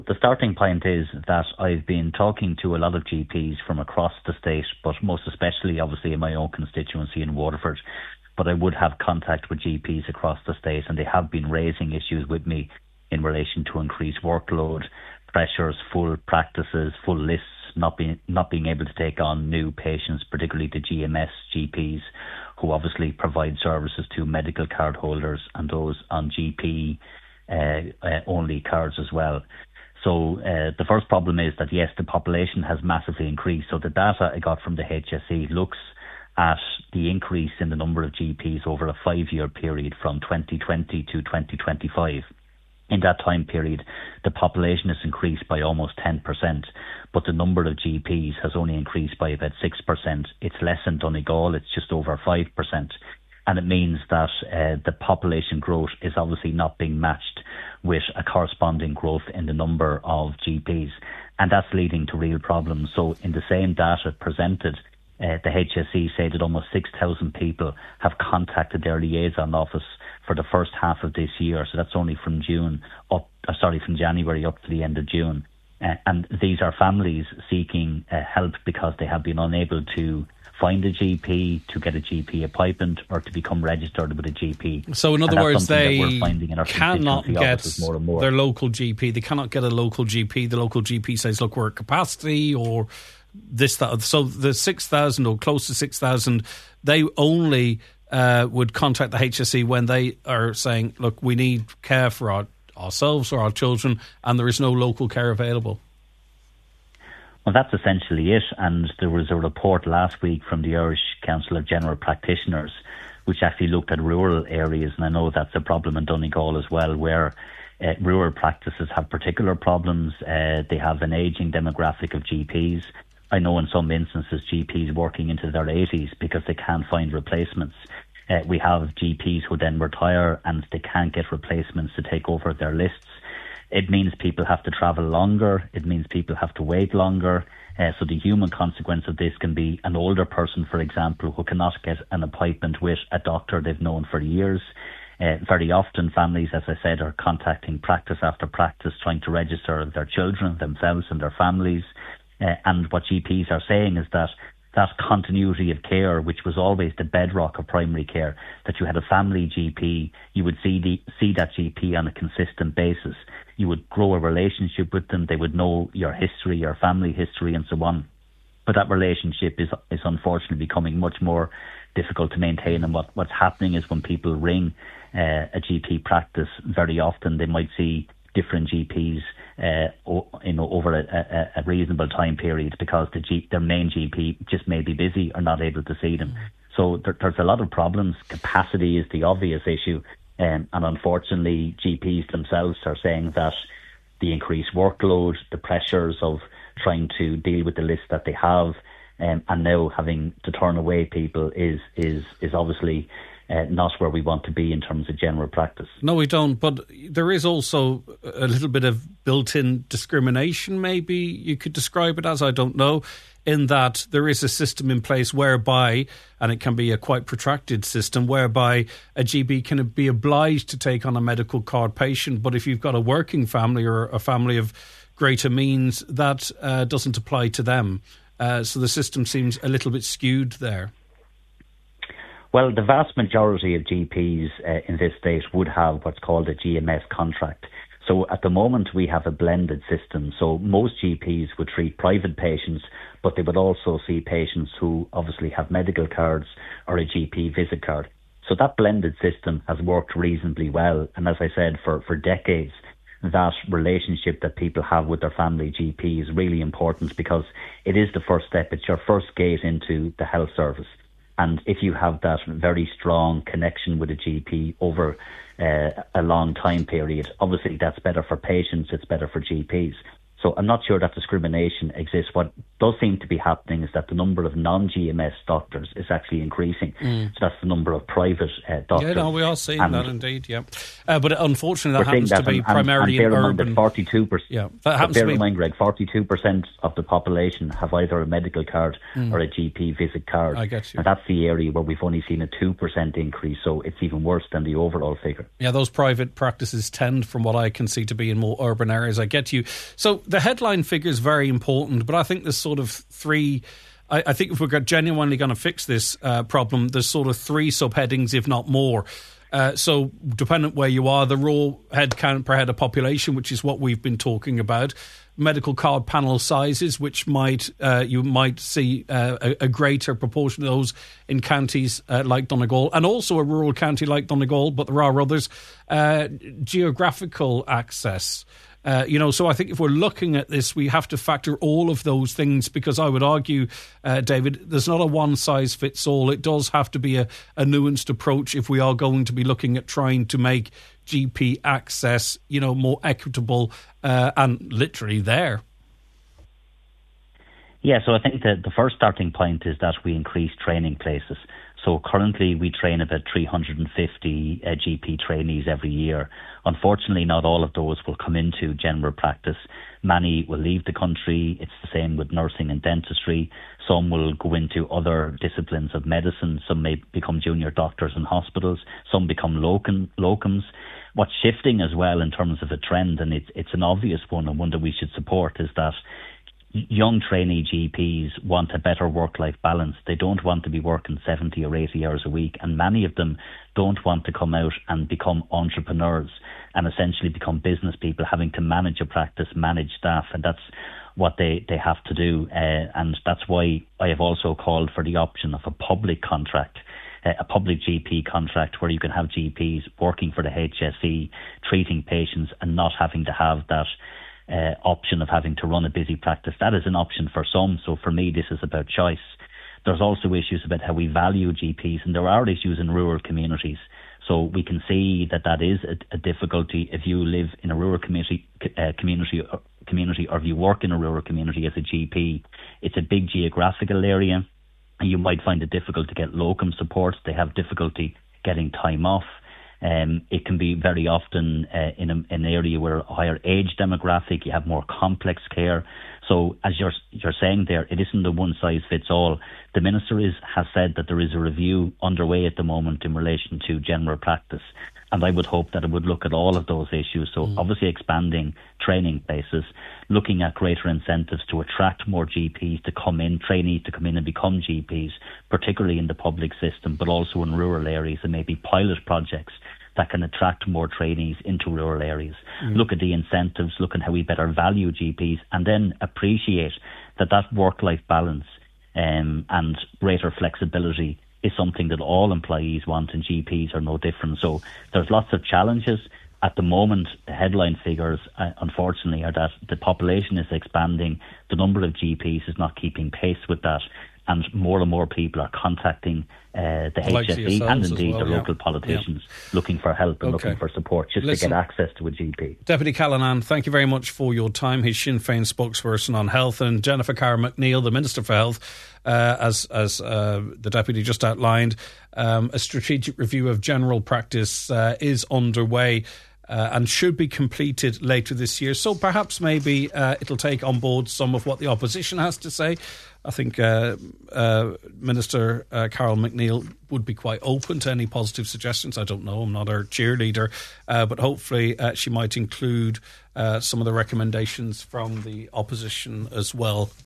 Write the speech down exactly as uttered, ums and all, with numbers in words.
The starting point is that I've been talking to a lot of G Ps from across the state, but most especially obviously in my own constituency in Waterford. But I would have contact with G Ps across the state, and they have been raising issues with me in relation to increased workload, pressures, full practices, full lists, not being not being able to take on new patients, particularly the G M S G Ps, who obviously provide services to medical card holders and those on G P uh, uh, only cards as well. So uh, the first problem is that, yes, the population has massively increased. So the data I got from the H S E looks at the increase in the number of G Ps over a five-year period from twenty twenty to twenty twenty-five. In that time period, the population has increased by almost ten percent, but the number of G Ps has only increased by about six percent. It's less than Donegal, it's just over five percent. And it means that uh, the population growth is obviously not being matched with a corresponding growth in the number of G Ps. And that's leading to real problems. So in the same data presented, uh, the H S E said that almost six thousand people have contacted their liaison office for the first half of this year. So that's only from June up, uh, sorry, from January up to the end of June. Uh, and these are families seeking uh, help because they have been unable to find a G P, to get a G P appointment, or to become registered with a G P. So in other words, they cannot get more and more. their local G P. They cannot get a local G P. The local G P says, look, we're at capacity or this, that. So the six thousand or close to six thousand, they only uh, would contact the H S E when they are saying, look, we need care for our, ourselves or our children, and there is no local care available. Well, that's essentially it. And there was a report last week from the Irish Council of General Practitioners, which actually looked at rural areas. And I know that's a problem in Donegal as well, where uh, rural practices have particular problems. Uh, they have an ageing demographic of G Ps. I know in some instances G Ps working into their eighties because they can't find replacements. Uh, we have G Ps who then retire and they can't get replacements to take over their lists. It means people have to travel longer. It means people have to wait longer. Uh, so the human consequence of this can be an older person, for example, who cannot get an appointment with a doctor they've known for years. Uh, very often families, as I said, are contacting practice after practice, trying to register their children, themselves and their families. Uh, and what G Ps are saying is that that continuity of care, which was always the bedrock of primary care, that you had a family G P, you would see the see that G P on a consistent basis. You would grow a relationship with them. They would know your history, your family history, and so on. But that relationship is is unfortunately becoming much more difficult to maintain. And what, what's happening is when people ring uh, a G P practice, very often they might see different G Ps uh, o- you know, over a, a, a reasonable time period because the G- their main G P just may be busy or not able to see them. Mm. So there, there's a lot of problems. Capacity is the obvious issue. Um, and unfortunately, G Ps themselves are saying that the increased workload, the pressures of trying to deal with the list that they have, um, and now having to turn away people is is is obviously uh, not where we want to be in terms of general practice. No, we don't. But there is also a little bit of built-in discrimination, maybe you could describe it as, I don't know, in that there is a system in place whereby, and it can be a quite protracted system, whereby a G P can be obliged to take on a medical card patient. But if you've got a working family or a family of greater means, that uh, doesn't apply to them. Uh, so the system seems a little bit skewed there. Well, the vast majority of G Ps uh, in this state would have what's called a G M S contract. So at the moment we have a blended system. So most G Ps would treat private patients, but they would also see patients who obviously have medical cards or a G P visit card. So that blended system has worked reasonably well. And as I said, for, for decades, that relationship that people have with their family G P is really important because it is the first step. It's your first gate into the health service. And if you have that very strong connection with a G P over uh, a long time period, obviously that's better for patients, it's better for G Ps. So I'm not sure that discrimination exists. What does seem to be happening is that the number of non-G M S doctors is actually increasing. Mm. So that's the number of private uh, doctors. Yeah, no, we are seeing and that indeed, yeah. Uh, but unfortunately that happens that to be and, primarily and, and in bear urban... In mind forty-two percent, yeah, that happens bear to be... in mind, Greg, forty-two percent of the population have either a medical card mm. or a G P visit card. I get you. And that's the area where we've only seen a two percent increase, so it's even worse than the overall figure. Yeah, those private practices tend, from what I can see, to be in more urban areas. I get you. So the headline figure is very important, but I think there's sort of three... I, I think if we're genuinely going to fix this uh, problem, there's sort of three subheadings, if not more. Uh, so dependent where you are, the raw head count per head of population, which is what we've been talking about, medical card panel sizes, which might uh, you might see uh, a, a greater proportion of those in counties uh, like Donegal, and also a rural county like Donegal, but there are others. Uh, geographical access. Uh, you know, so I think if we're looking at this, we have to factor all of those things, because I would argue, uh, David, there's not a one-size-fits-all. It does have to be a, a nuanced approach if we are going to be looking at trying to make G P access, you know, more equitable uh, and literally there. Yeah, so I think that the first starting point is that we increase training places. So currently we train about three hundred fifty uh, G P trainees every year. Unfortunately, not all of those will come into general practice. Many will leave the country. It's the same with nursing and dentistry. Some will go into other disciplines of medicine. Some may become junior doctors in hospitals. Some become locum, locums. What's shifting as well in terms of a trend, and it's, it's an obvious one and one that we should support, is that young trainee G Ps want a better work-life balance. They don't want to be working seventy or eighty hours a week, and many of them don't want to come out and become entrepreneurs and essentially become business people, having to manage a practice, manage staff, and that's what they, they have to do. Uh, and that's why I have also called for the option of a public contract, uh, a public G P contract, where you can have G Ps working for the H S E, treating patients and not having to have that Uh, option of having to run a busy practice. That is an option for some. So for me, this is about choice. There's also issues about how we value G Ps, and there are issues in rural communities. So we can see that that is a, a difficulty if you live in a rural community, uh, community, uh, community, or if you work in a rural community as a G P. It's a big geographical area, and you might find it difficult to get locum support. They have difficulty getting time off. Um, it can be very often uh, in a, an area where a higher age demographic, you have more complex care. So as you're you're saying there, it isn't a one size fits all. The Minister is has said that there is a review underway at the moment in relation to general practice, and I would hope that it would look at all of those issues. So mm. obviously expanding training places, looking at greater incentives to attract more G Ps to come in, trainees to come in and become G Ps, particularly in the public system, but also in rural areas, and maybe pilot projects that can attract more trainees into rural areas. Mm. Look at the incentives, look at how we better value G Ps, and then appreciate that that work-life balance um, and greater flexibility is something that all employees want, and G Ps are no different. So there's lots of challenges. At the moment, the headline figures, uh, unfortunately, are that the population is expanding, the number of G Ps is not keeping pace with that, and more and more people are contacting uh, the H S E and indeed well, the yeah. local politicians yeah. looking for help and okay. looking for support just Listen, to get access to a G P. Deputy Callanan, thank you very much for your time. He's Sinn Féin spokesperson on health, and Jennifer Carr McNeill, the Minister for Health, uh, as as uh, the Deputy just outlined, um, a strategic review of general practice uh, is underway. Uh, and should be completed later this year. So perhaps maybe uh, it'll take on board some of what the opposition has to say. I think uh, uh, Minister uh, Carol McNeill would be quite open to any positive suggestions. I don't know, I'm not her cheerleader, uh, but hopefully uh, she might include uh, some of the recommendations from the opposition as well.